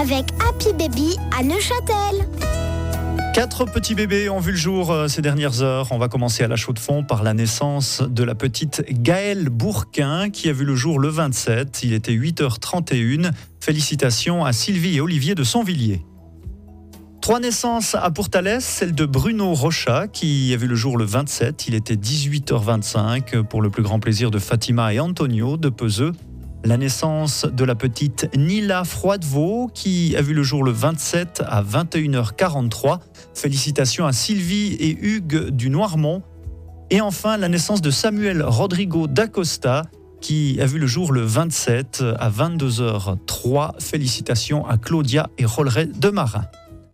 avec Happy Baby à Neuchâtel. 4 petits bébés ont vu le jour ces dernières heures. On va commencer à la Chaux-de-Fonds par la naissance de la petite Gaëlle Bourquin qui a vu le jour le 27. Il était 8h31. Félicitations à Sylvie et Olivier de Sonvilliers. 3 naissances à Pourtalès, celle de Bruno Rochat qui a vu le jour le 27. Il était 18h25 pour le plus grand plaisir de Fatima et Antonio de Peseux. La naissance de la petite Nila Froidevaux qui a vu le jour le 27 à 21h43. Félicitations à Sylvie et Hugues du Noirmont. Et enfin, la naissance de Samuel Rodrigo d'Acosta qui a vu le jour le 27 à 22h03. Félicitations à Claudia et Rolleray de Marin.